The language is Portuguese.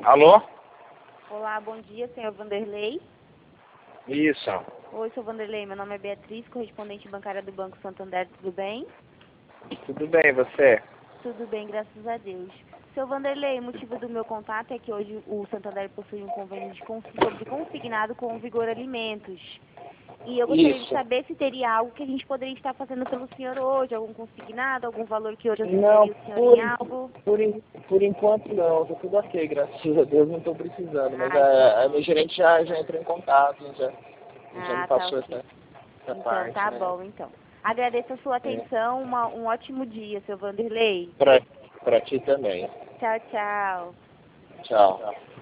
Alô? Olá, bom dia, senhor Vanderlei. Isso. Oi, senhor Vanderlei, meu nome é Beatriz, correspondente bancária do Banco Santander, tudo bem? Tudo bem, você? Tudo bem, graças a Deus. Seu Vanderlei, o motivo do meu contato é que hoje o Santander possui um convênio sobre consignado com o Vigor Alimentos. E eu gostaria de saber se teria algo que a gente poderia estar fazendo pelo senhor hoje, algum consignado, algum valor que hoje Não, auxiliaria o senhor em algo. por enquanto não, tá tudo ok, graças a Deus, não estou precisando, mas Que a bom. minha gerente já entrou em contato, já me Tá passou ok. essa Então parte, tá né? bom, então. Agradeço a sua atenção, um ótimo dia, seu Vanderlei. Pra ti também. Tchau, tchau. Tchau.